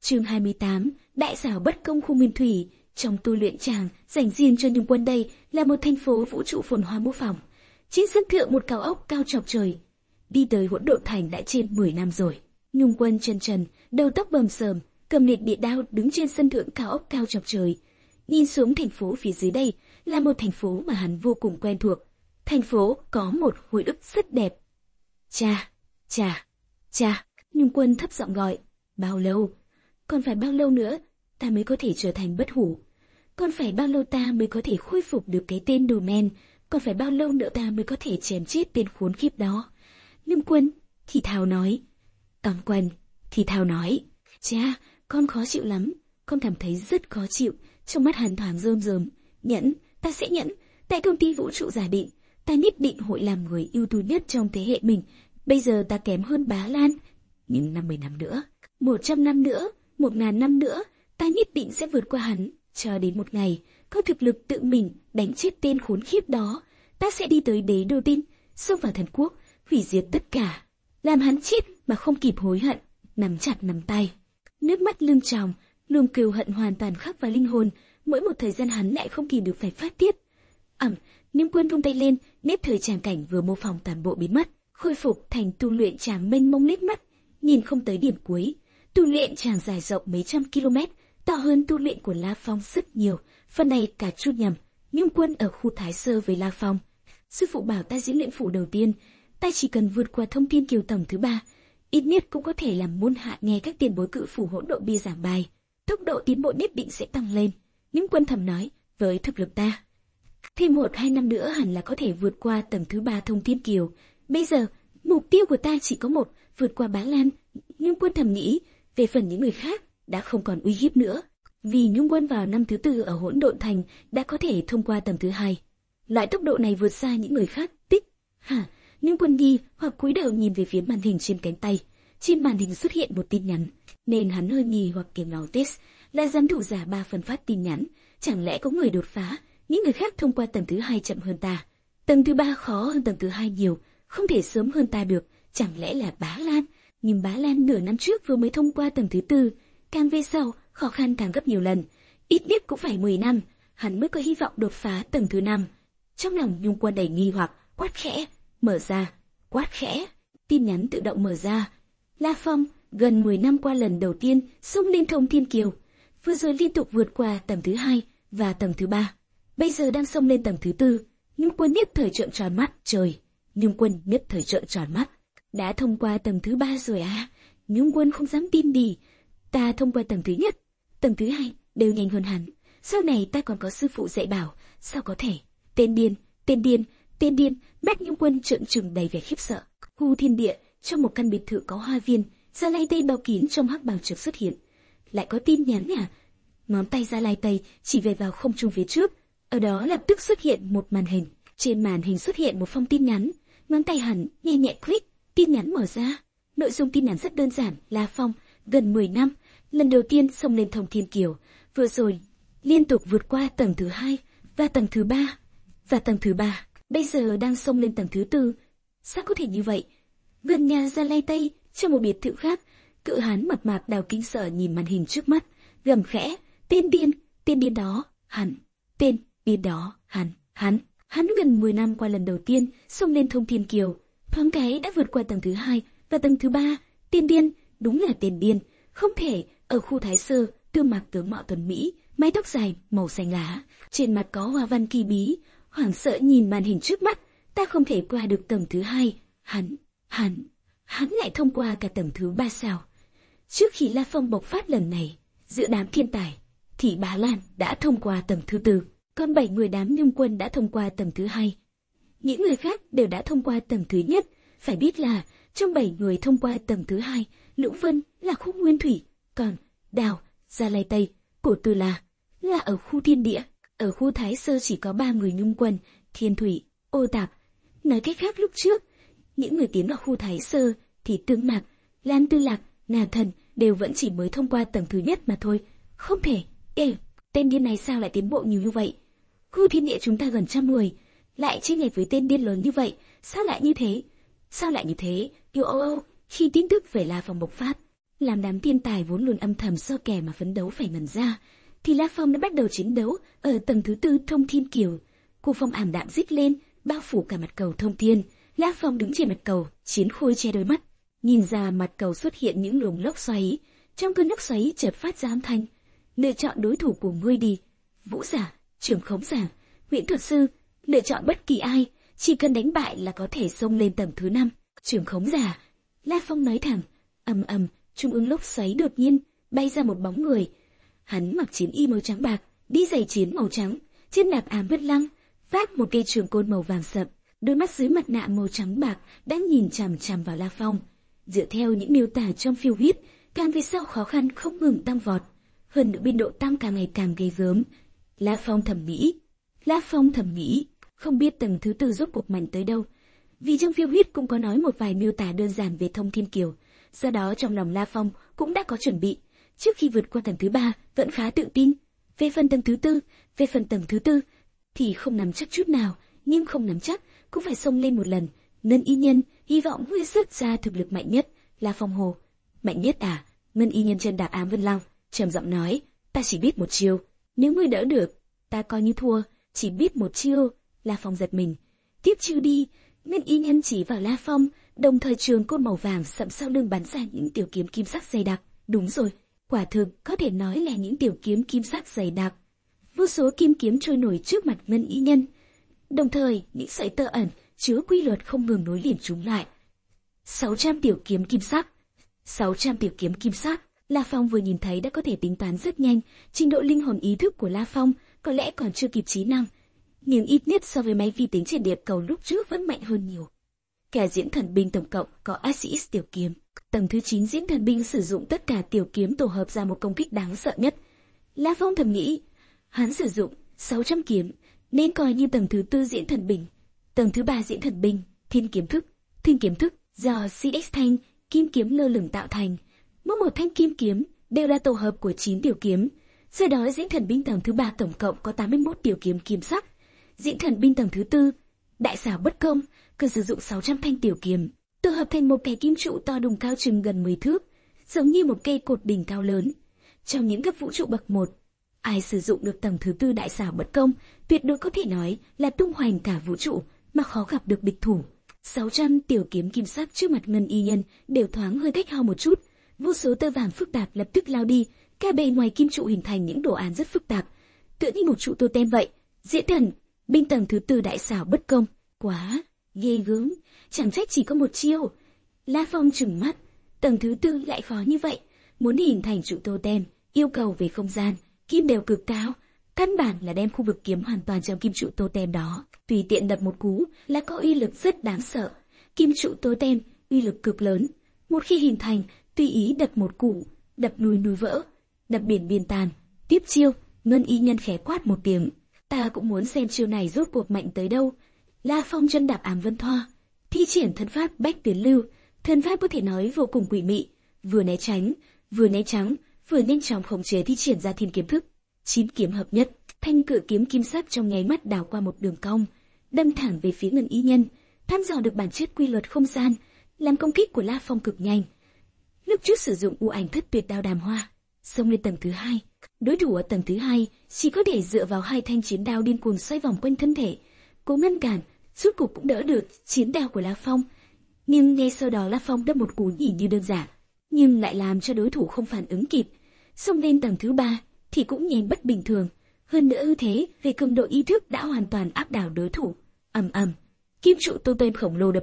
Chương 28, Đại xảo bất công khu Nguyên Thủy. Trong tu luyện tràng dành riêng cho Nhung Quân, đây là một thành phố vũ trụ phồn hoa mô phỏng. Trên sân thượng một cao ốc cao chọc trời. Đi tới Hỗn Độn Thành đã trên 10 năm rồi. Nhung Quân chân trần, đầu tóc bầm sờm, cầm liệt địa đao đứng trên sân thượng cao ốc cao chọc trời. Nhìn xuống thành phố phía dưới đây là một thành phố mà hắn vô cùng quen thuộc. Thành phố có một hồi ức rất đẹp. Cha, cha, cha, Nhung Quân thấp giọng gọi. Bao lâu? Còn phải bao lâu nữa ta mới có thể trở thành bất hủ? Còn phải bao lâu ta mới có thể khôi phục được cái tên đồ men? Còn phải bao lâu nữa ta mới có thể chém chết tên khốn khiếp đó? Nhung Quân thì thào nói. Toàn Quân thì thào nói. Cha, con khó chịu lắm. Con cảm thấy rất khó chịu. Trong mắt hắn thoáng rơm rớm. Nhẫn, ta sẽ nhẫn. Tại công ty vũ trụ giả định, ta nhất định hội làm người ưu tú nhất trong thế hệ mình. Bây giờ ta kém hơn Bá Lan. Nhưng 50 năm nữa, 100 năm nữa, 1000 năm nữa, ta nhất định sẽ vượt qua hắn. Cho đến một ngày, có thực lực tự mình đánh chết tên khốn khiếp đó. Ta sẽ đi tới đế đô tinh, xông vào thần quốc, hủy diệt tất cả. Làm hắn chết mà không kịp hối hận. Nắm chặt nắm tay. Nước mắt lưng tròng, luồng cừu hận hoàn toàn khắc vào linh hồn. Mỗi một thời gian hắn lại không kìm được phải phát tiết. Nhung Quân vung tay lên, nếp thời tràng cảnh vừa mô phỏng toàn bộ biến mất, khôi phục thành tu luyện tràng mênh mông liếc mắt, nhìn không tới điểm cuối. Tu luyện tràng dài rộng mấy trăm km, to hơn tu luyện của La Phong rất nhiều. Phần này cả chút nhầm. Nhung Quân ở khu Thái Sơ với La Phong. Sư phụ bảo ta diễn luyện phủ đầu tiên, ta chỉ cần vượt qua thông thiên kiều tầng thứ 3, ít nhất cũng có thể làm môn hạ nghe các tiền bối cự phủ hỗn độ bia giảng bài, tốc độ tiến bộ nhất định sẽ tăng lên. Nhung Quân thầm nói, với thực lực ta, thêm 1-2 năm nữa hẳn là có thể vượt qua tầng thứ 3 thông thiên kiều. Bây giờ, mục tiêu của ta chỉ có một, vượt qua Bá Lan. Nhung Quân thầm nghĩ, về phần những người khác, đã không còn uy hiếp nữa. Vì Nhung Quân vào năm thứ 4 ở Hỗn Độn Thành đã có thể thông qua tầng thứ 2. Loại tốc độ này vượt xa những người khác. Tích. Nhung Quân nghi hoặc cúi đầu nhìn về phía màn hình trên cánh tay. Trên màn hình xuất hiện một tin nhắn, nên hắn hơi nghi hoặc kiểm nói test là giám thủ giả 3 phần phát tin nhắn. Chẳng lẽ có người đột phá? Những người khác thông qua tầng thứ 2 chậm hơn ta. Tầng thứ 3 khó hơn tầng thứ 2 nhiều, không thể sớm hơn ta được. Chẳng lẽ là Bá Lan? Nhưng Bá Lan nửa năm trước vừa mới thông qua tầng thứ 4, càng về sau khó khăn càng gấp nhiều lần, ít nhất cũng phải 10 năm, hắn mới có hy vọng đột phá tầng thứ 5. Trong lòng Nhung Quân đầy nghi hoặc, quát khẽ, mở ra, quát khẽ, tin nhắn tự động mở ra. La Phong, gần 10 năm qua lần đầu tiên xông lên thông thiên kiều, vừa rồi liên tục vượt qua tầng thứ 2 và tầng thứ 3, bây giờ đang xông lên tầng thứ 4. Nhung Quân nhất thời trợn tròn mắt, trời, Nhung Quân nhất thời trợn tròn mắt. Đã thông qua tầng thứ 3 rồi à? Nhung Quân không dám tin đi. Ta thông qua tầng thứ nhất, tầng thứ 2 đều nhanh hơn hắn. Sau này ta còn có sư phụ dạy bảo, sao có thể? Tên điên, tên điên, tên điên. Mắt Nhung Quân trợn trừng đầy vẻ khiếp sợ. Khu thiên địa, trong một căn biệt thự có hoa viên, Gia Lai Tây bao kín trong hắc bào trực xuất hiện. Lại có tin nhắn à? Ngón tay Gia Lai Tây chỉ về vào không trung phía trước. Ở đó lập tức xuất hiện một màn hình. Trên màn hình xuất hiện một phong tin nhắn. Ngón tay hắn nhẹ nhẹ click, tin nhắn mở ra. Nội dung tin nhắn rất đơn giản. La Phong, gần 10 năm, lần đầu tiên xông lên thông thiên kiều, vừa rồi liên tục vượt qua tầng thứ 2 và tầng thứ 3 và tầng thứ 3, bây giờ đang xông lên tầng thứ 4. Sao có thể như vậy? Gần nhà Gia Lai Tây, trong một biệt thự khác, cự hán mập mạp Đào kinh sợ nhìn màn hình trước mắt, gầm khẽ, tên điên đó, tên điên đó, hắn gần 10 năm qua lần đầu tiên xông lên thông thiên kiều, thoáng cái đã vượt qua tầng thứ 2 và tầng thứ 3. Tên điên, đúng là tên điên, không thể. Ở khu Thái Sơ, Tương Mạc tướng mạo tuấn mỹ, mái tóc dài màu xanh lá, trên mặt có hoa văn kỳ bí, hoảng sợ nhìn màn hình trước mắt. Ta không thể qua được tầng thứ 2, hắn lại thông qua cả tầng thứ 3 sao? Trước khi La Phong bộc phát lần này, giữa đám thiên tài, thì Bá Lan đã thông qua tầng thứ 4, còn 7 người đám Nhung Quân đã thông qua tầng thứ 2. Những người khác đều đã thông qua tầng thứ nhất. Phải biết là trong 7 người thông qua tầng thứ 2, Lũng Vân là khu Nguyên Thủy, còn Đào, Gia Lai Tây, Cổ Tư là ở khu thiên địa. Ở khu Thái Sơ chỉ có 3 người Nhung Quân, Thiên Thủy, Ô Tạp. Nói cách khác, lúc trước những người tiến vào khu Thái Sơ thì Tương Mạc, Lan Tư Lạc, Na Thần đều vẫn chỉ mới thông qua tầng thứ nhất mà thôi. Không thể. Tên điên này sao lại tiến bộ nhiều như vậy? Khu thiên địa chúng ta gần 100 người, lại chênh lệch với tên điên lớn như vậy, sao lại như thế? Khi tin tức về La Phong bộc phát, Làm đám thiên tài vốn luôn âm thầm so kè mà phấn đấu phải ngẩn ra, thì La Phong đã bắt đầu chiến đấu ở tầng thứ 4 thông thiên kiều. Cô phong ảm đạm rít lên, bao phủ cả mặt cầu thông thiên. La Phong đứng trên mặt cầu, chiến khôi che đôi mắt, nhìn ra mặt cầu xuất hiện những luồng lốc xoáy. Trong cơn lốc xoáy chợt phát ra âm thanh: lựa chọn đối thủ của ngươi đi. Vũ giả, trưởng khống giả, huyễn thuật sư, lựa chọn bất kỳ ai, chỉ cần đánh bại là có thể xông lên tầng thứ 5. Trưởng khống giả, La Phong nói thẳng. Ầm ầm, trung ương lốc xoáy đột nhiên bay ra một bóng người. Hắn mặc chiến y màu trắng bạc, đi giày chiến màu trắng, trên đạp ám vân lăng, vác một cây trường côn màu vàng sậm. Đôi mắt dưới mặt nạ màu trắng bạc đang nhìn chằm chằm vào La Phong. Dựa theo những miêu tả trong phiêu huyết, càng về sau khó khăn không ngừng tăng vọt, hơn nữa biên độ tăng càng ngày càng ghê gớm. La Phong thầm nghĩ, không biết tầng thứ 4 rốt cuộc mạnh tới đâu. Vì trong phiêu huyết cũng có nói một vài miêu tả đơn giản về thông thiên kiều, do đó trong lòng La Phong cũng đã có chuẩn bị. Trước khi vượt qua tầng thứ 3 vẫn khá tự tin. Về phần tầng thứ tư thì không nắm chắc chút nào, nhưng không nắm chắc cũng phải xông lên một lần. Ngân y nhân hy vọng ngươi xuất ra thực lực mạnh nhất. La Phong hồ: mạnh nhất à? Ngân y nhân chân đạp ám vân lăng, trầm giọng nói: ta chỉ biết một chiêu, nếu ngươi đỡ được, ta coi như thua. Chỉ biết một chiêu? La Phong giật mình. Tiếp chiêu đi. Ngân y nhân chỉ vào La Phong, đồng thời trường côn màu vàng sậm sau lưng bắn ra những tiểu kiếm kim sắc dày đặc. Đúng rồi, quả thực có thể nói là những tiểu kiếm kim sắc dày đặc. Vô số kim kiếm trôi nổi trước mặt Ngân y nhân, đồng thời những sợi tơ ẩn chứa quy luật không ngừng nối liền chúng lại. 600 tiểu kiếm kim sắc. 600 tiểu kiếm kim sắc. La Phong vừa nhìn thấy đã có thể tính toán rất nhanh. Trình độ linh hồn ý thức của La Phong có lẽ còn chưa kịp trí năng, nhưng ít nhất so với máy vi tính trên địa cầu lúc trước vẫn mạnh hơn nhiều. Cả diễn thần binh tổng cộng có Axis tiểu kiếm. Tầng thứ 9 diễn thần binh sử dụng tất cả tiểu kiếm tổ hợp ra một công kích đáng sợ nhất. La Phong thầm nghĩ, hắn sử dụng 600 kiếm nên coi như tầng thứ 4 diễn thần binh. Tầng thứ 3 diễn thần binh, thiên kiếm thức do Sidex thanh kim kiếm lơ lửng tạo thành. Mỗi một thanh kim kiếm đều là tổ hợp của 9 tiểu kiếm. Do đó diễn thần binh tầng thứ 3 tổng cộng có 81 tiểu kiếm kim sắc. Diễn thần binh tầng thứ 4, đại xảo bất công, cần sử dụng 600 thanh tiểu kiếm, tổ hợp thành một cái kim trụ to đùng cao chừng gần 10 thước, giống như một cây cột đỉnh cao lớn. Trong những cấp vũ trụ bậc 1, ai sử dụng được tầng thứ 4 đại xảo bất công, tuyệt đối có thể nói là tung hoành cả vũ trụ mà khó gặp được địch thủ. 600 tiểu kiếm kim sắc trước mặt Ngân y nhân đều thoáng hơi cách hao một chút, vô số tơ vàng phức tạp lập tức lao đi, cả bề ngoài kim trụ hình thành những đồ án rất phức tạp, tựa như một trụ totem vậy. Diễn thần binh tầng thứ 4 đại xảo bất công, quá ghê gớm, chẳng trách chỉ có một chiêu. La Phong trừng mắt, tầng thứ 4 lại khó như vậy, muốn hình thành trụ totem, yêu cầu về không gian, kim đều cực cao, căn bản là đem khu vực kiếm hoàn toàn trong kim trụ totem đó, tùy tiện đập một cú là có uy lực rất đáng sợ. Kim trụ totem uy lực cực lớn, một khi hình thành, tùy ý đập một cú, đập núi vỡ, đập biển biên tàn. Tiếp chiêu, Ngân y nhân khẽ quát một tiếng, ta cũng muốn xem chiêu này rốt cuộc mạnh tới đâu. La Phong chân đạp ám vân thoa, thi triển thân pháp bách tiến lưu, thân pháp có thể nói vô cùng quỷ mị, vừa né tránh, vừa nhanh chóng khống chế thi triển ra thiên kiếm thức. 9 kiếm hợp nhất, thanh cự kiếm kim sắc trong nháy mắt đảo qua một đường cong, đâm thẳng về phía Ngân y nhân. Thăm dò được bản chất quy luật không gian, làm công kích của La Phong cực nhanh. Lúc trước sử dụng u ảnh thất tuyệt đao đàm hoa, xông lên tầng thứ 2. Đối thủ ở tầng thứ 2 chỉ có thể dựa vào 2 thanh chiến đao điên cuồng xoay vòng quanh thân thể, cố ngăn cản, rốt cục cũng đỡ được chiến đao của La Phong. Nhưng ngay sau đó La Phong đâm một cú nhìn như đơn giản, nhưng lại làm cho đối thủ không phản ứng kịp. Xông lên tầng thứ 3 thì cũng nhanh bất bình thường, hơn nữa ưu thế về cường độ ý thức đã hoàn toàn áp đảo đối thủ. Ầm ầm, kim trụ totem khổng lồ đập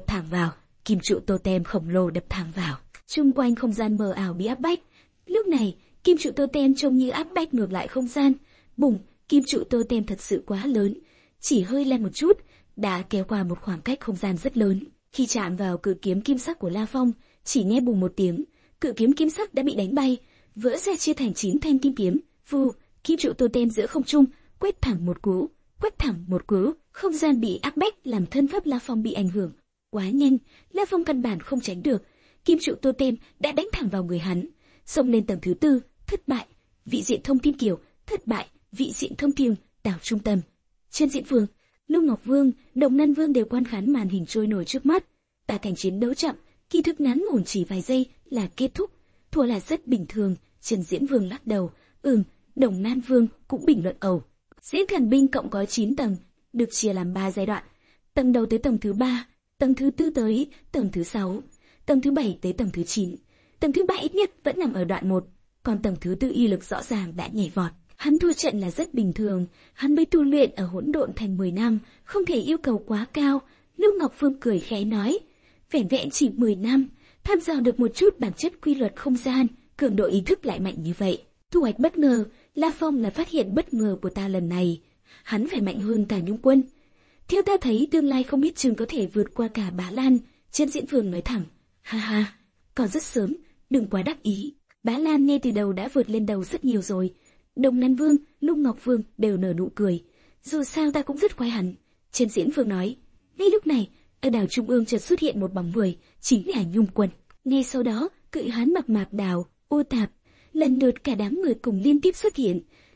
thẳng vào, chung quanh không gian mờ ảo bị áp bách. Lúc này kim trụ totem trông như áp bách ngược lại không gian. Bùng, kim trụ totem thật sự quá lớn, chỉ hơi lăn một chút đã kéo qua một khoảng cách không gian rất lớn. Khi chạm vào cự kiếm kim sắc của La Phong, chỉ nghe bùng một tiếng, cự kiếm kim sắc đã bị đánh bay, vỡ ra chia thành 9 thanh kim kiếm. Vù, kim trụ totem giữa không trung quét thẳng một cú, không gian bị áp bách làm thân pháp La Phong bị ảnh hưởng quá nhanh, La Phong căn bản không tránh được, kim trụ totem đã đánh thẳng vào người hắn. Xông lên tầng thứ 4, thất bại. Vị diện thông thiên kiều, thất bại. Vị diện thông thiên đảo trung tâm. Trên diễn vương, Lưu Ngọc Vương, Đồng Năn Vương đều quan khán màn hình trôi nổi trước mắt. Tả cảnh chiến đấu chậm, kỳ thực ngắn ngủn chỉ vài giây là kết thúc. thua là rất bình thường. Trần Diễn Vương lắc đầu. Đồng Nan Vương cũng bình luận ẩu. Diễn Thần binh cộng có 9 tầng, được chia làm 3 giai đoạn. Tầng đầu tới tầng thứ 3, tầng thứ 4 tới tầng thứ 6, tầng thứ 7 tới tầng thứ 9. Tầng thứ 3 ít nhất vẫn nằm ở đoạn 1, còn tầng thứ 4 y lực rõ ràng đã nhảy vọt. Hắn thua trận là rất bình thường, hắn mới tu luyện ở Hỗn Độn Thành 10 năm, không thể yêu cầu quá cao. Lưu Ngọc Phương cười khẽ nói, vẻn vẹn chỉ 10 năm, tham dò được một chút bản chất quy luật không gian, cường độ ý thức lại mạnh như vậy. Thu hoạch bất ngờ, La Phong là phát hiện bất ngờ của ta lần này. Hắn phải mạnh hơn cả Nhung Quân. Theo ta thấy tương lai không biết chừng có thể vượt qua cả Bá Lan. Trần Diễn Vương nói thẳng, ha ha, còn rất sớm, đừng quá đắc ý. Bá Lan ngay từ đầu đã vượt lên đầu rất nhiều rồi. Đồng Nan Vương, Lục Ngọc Vương đều nở nụ cười. Dù sao ta cũng rất khoái hắn. Trần Diễn Vương nói. Ngay lúc này, ở đảo Trung ương chợt xuất hiện một bóng người, chính là Nhung Quân. Ngay sau đó, cự hán mặc mạc đào, ô tạp, lần lượt cả đám người cùng liên tiếp xuất hiện.